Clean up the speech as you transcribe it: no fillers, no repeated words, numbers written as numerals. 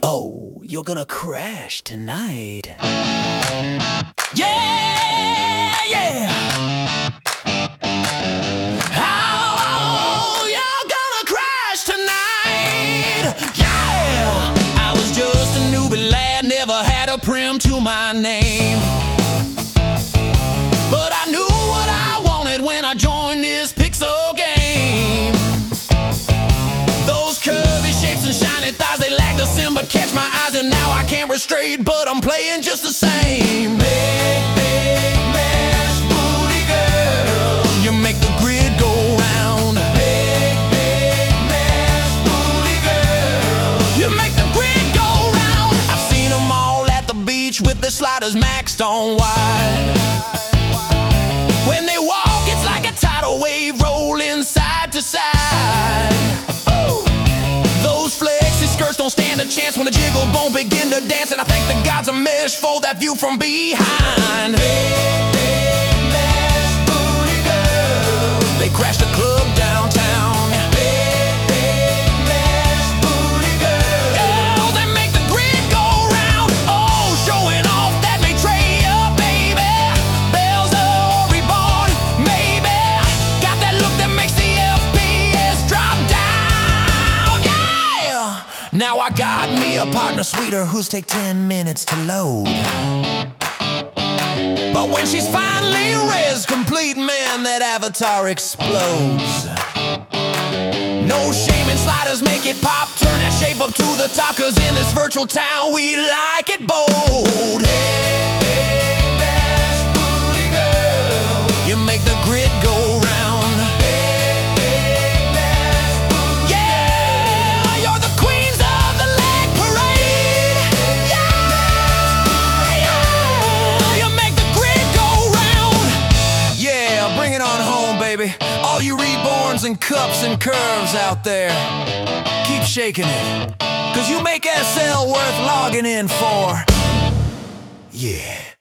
Oh, you're gonna crash tonight. Yeah, yeah. Oh, you're gonna crash tonight. Yeah. I was just a newbie lad, never had a prim to my name. But I knew what I wanted when I joined this pixel game. Those curvy shapes and shiny thighs, they lack the sin but catch my eyes, and now I can't restrain, but I'm playing just the same. Big, big, mash booty girl, you make the grid go round. Big, big, mash booty girl, you make the grid go round. I've seen them all at the beach with their sliders maxed on wide. When they walk, it's like a tidal wave rolling side to side. Ooh. Those flexy skirts don't stand a chance when the jiggle won't begin to dance, and I think the gods are mesh for that view from behind. Big, big, mash booty girl, they crash the club downtown. Big, big, mash booty girl, girls, they make the grid go round. Oh, showing off that Maitreya, baby. Bells are reborn, maybe. Got that look that makes the FPS drop down. Yeah. Now I got me a partner sweeter who's take 10 minutes to load. But when she's finally res complete, man, that avatar explodes. No shame in sliders, make it pop. Turn that shape up to the top, cause in this virtual town we like it bold. Hey, hey, mash booty girl, you make the grid go round. Hey, hey, mash booty, yeah, you're the queens of the leg parade. Yeah, yeah, you make the grid go round. Yeah, bring it on home, baby. All you reborns and cups and curves out there, keep shaking it, cause you make SL worth logging in for. Yeah.